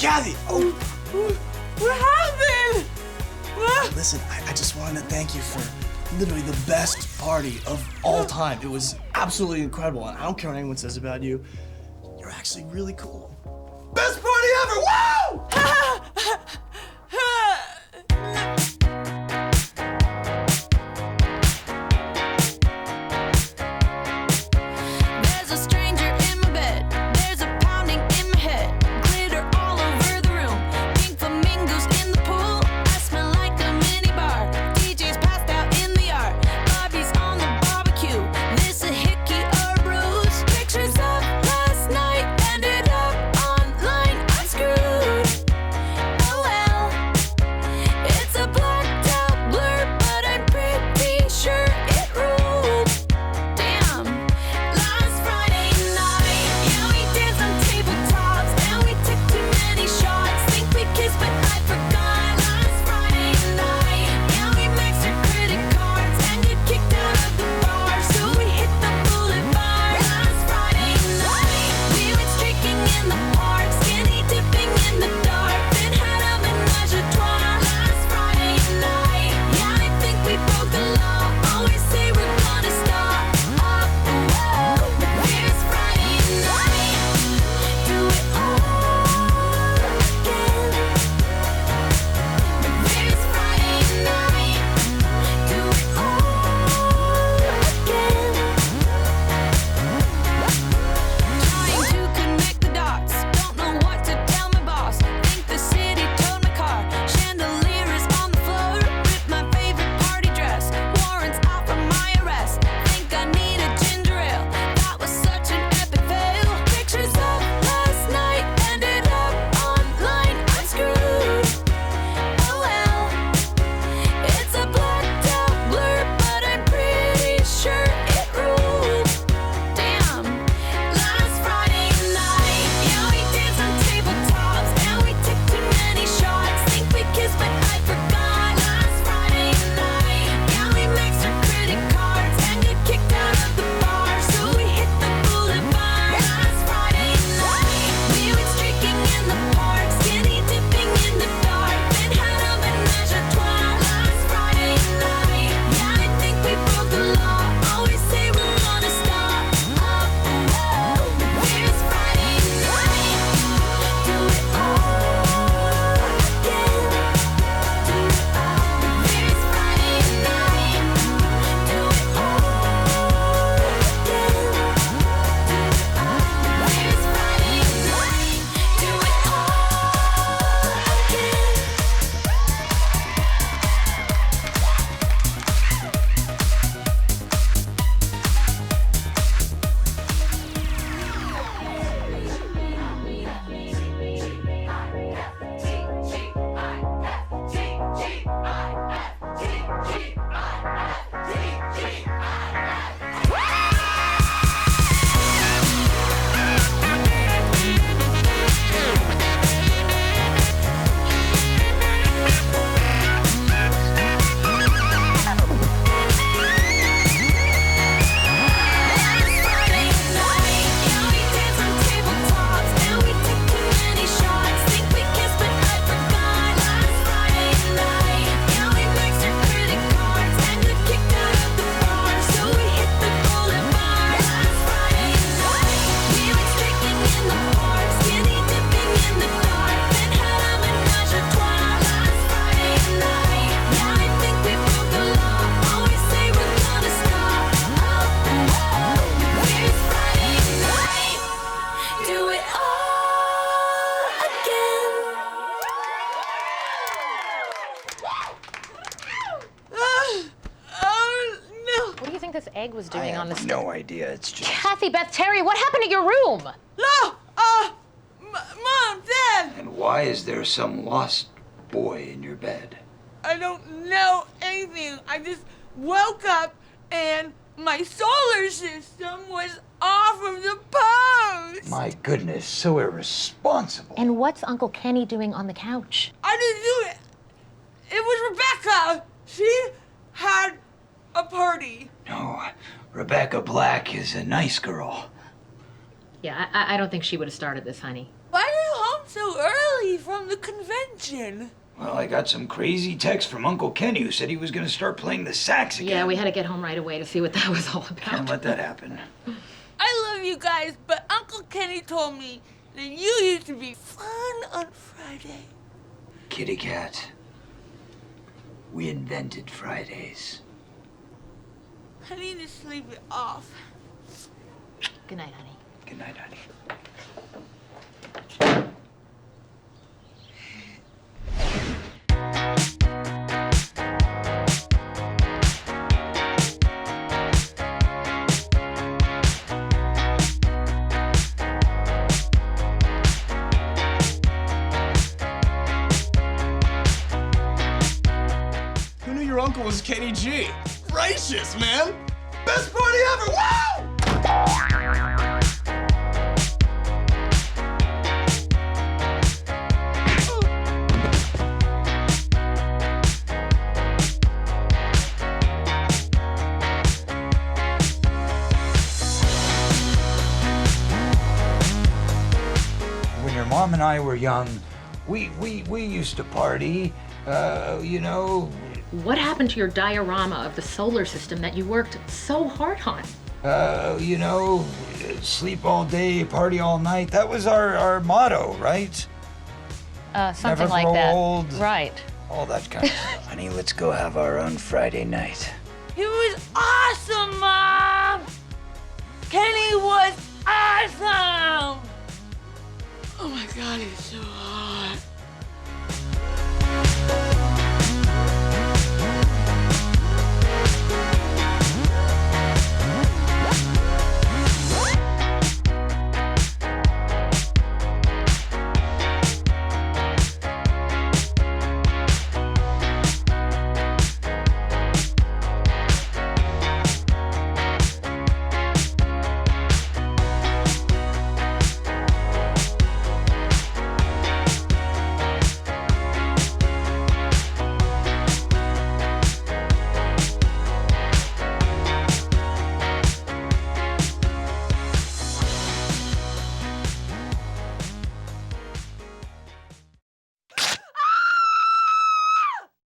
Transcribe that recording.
Kathy! Oh! What happened? What? Listen, I just wanted to thank you for literally the best party of all time. It was absolutely incredible, and I don't care what anyone says about you. You're actually really cool. Best party ever! Woo! There's a stranger in my bed. There's a pounding in my head. Glitter all over the room. Pink flamingos in the pool. I smell like a mini bar. DJ's passed out in the yard. Bobby's on the barbecue. This a hickey or a bruise. Pictures of last night ended up online. I'm screwed. Oh well. It's a blacked out blur, but I'm pretty sure it ruled. Damn. Last Friday night, yeah, we danced on tabletops, and we took too many shots. Think we kissed, but I forgot. Last Friday night, yeah, we maxed our credit cards and got kicked out of the bar, so we hit the boulevard. Last Friday night, we went streaking in the park, skinny dipping in the dark, then had a menage a trois. Last Friday night, yeah, I think we broke the law. Always say we're gonna stop. But here's Friday night. Do it all again. But here's Friday night. Do it all again. Trying to connect the dots. Don't know what to tell my boss. Think the city towed my car. Chandelier is on the floor. Ripped my favorite party dress. Warrants out for my arrest. Think I need a ginger ale. That was such an epic fail. Pictures of last night ended up online. I'm screwed. Oh well. It's a blacked out blur, but I'm pretty sure it ruled. Damn. Last Friday night, yeah, we danced on tabletops, and we took too many shots. Think we kissed, but I forgot. Last Friday night, yeah, we maxed our credit cards and got kicked out of the bar, so we hit the boulevard. Last Friday night, we went streaking in the park, skinny dipping in the dark, then had a menage a trois. Last Friday night, yeah, I think we broke the law. Always say we're gonna stop. Here's Friday night. Do it all again. Here's Friday night. Do it all again. Here's Friday night. Do it What do you think this egg was doing on the stove? No idea. It's just. Kathy, Beth, Terry, what happened to your room? No! Mom, Dad! And why is there some lost boy in your bed? I don't know anything. I just woke up and my solar system was off of the post. My goodness, so irresponsible. And what's Uncle Kenny doing on the couch? I didn't do it. It was Rebecca. She had a party. No, Rebecca Black is a nice girl. Yeah, I don't think she would have started this, honey. Why are you home so early from the convention? Well, I got some crazy text from Uncle Kenny who said he was gonna start playing the sax again. Yeah, we had to get home right away to see what that was all Can't about. let that happen. I love you guys, but Uncle Kenny told me that you used to be fun on Friday. Kitty cat. We invented Fridays. I need to sleep it off. Good night, honey. Good night, honey. Who knew your uncle was Kenny G? Gracious, man! Best party ever! Wow! When your mom and I were young, we used to party. You know, What happened to your diorama of the solar system that you worked so hard on? you know, sleep all day, party all night. That was our motto, right? Something Never like grow that. old. Right. All that kind of stuff. Honey, let's go have our own Friday night. It was awesome, Mom! Kenny was awesome! Oh my god, he's so hot.